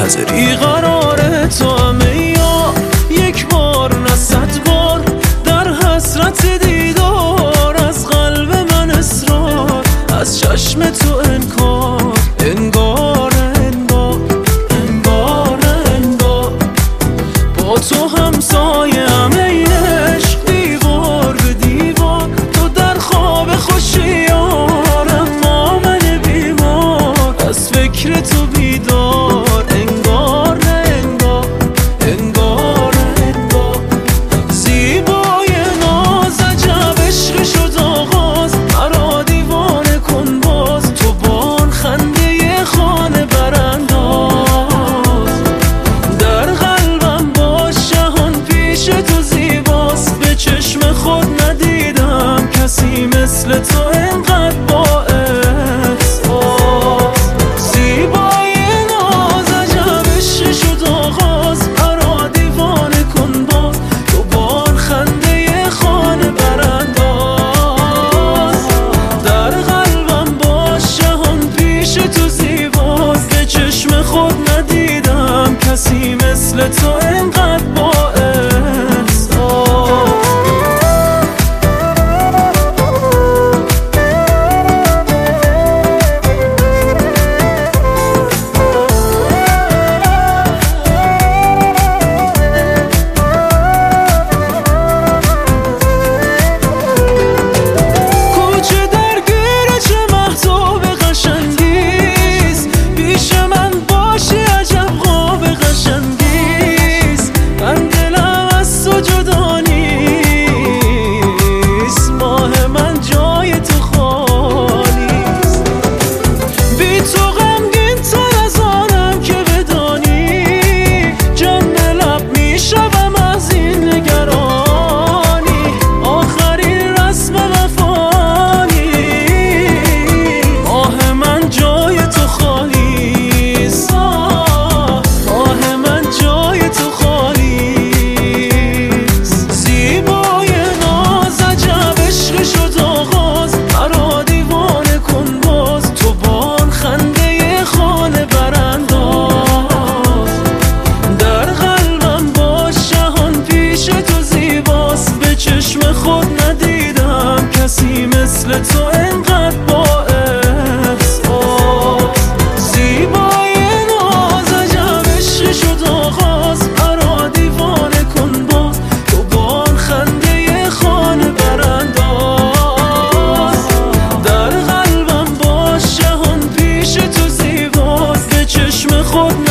نظری قرار تو همه یا یک بار نه 100 بار در حسرت دیدار، از قلب من اصرار، از چشم تو انکار، انگار انگار انگار انگار با تو همسایه همه عشق، دیوار به دیوار، تو در خواب خوشی یارم، ما من بیمار از فکر تو بیدار، انگار انگار انگار انگار زیبای ناز عجب عشق شد آغاز، مرا دیوانه کن باز، تو بان خنده خانه برانداز، در قلبم باش جهان پیش تو زیباست، به چشم خود ندیدم کسی مثل تو انقدر با احساس، زیبای ناز عجب عشق شد آغاز، مرا دیوانه کن باز، تو بان خنده خانه برانداز، در قلبم باش جهان پیش تو زیباست، به چشم خود ندیدم کسی مثل تو انقدر با خود ندیدم کسی مثل تو انقدر با احساس، زیبای ناز عجب عشق شد آغاز، مرا دیوانه کن باز، تو بان خنده خانه برانداز، در قلبم باش جهان پیش تو زیباست، به چشم خود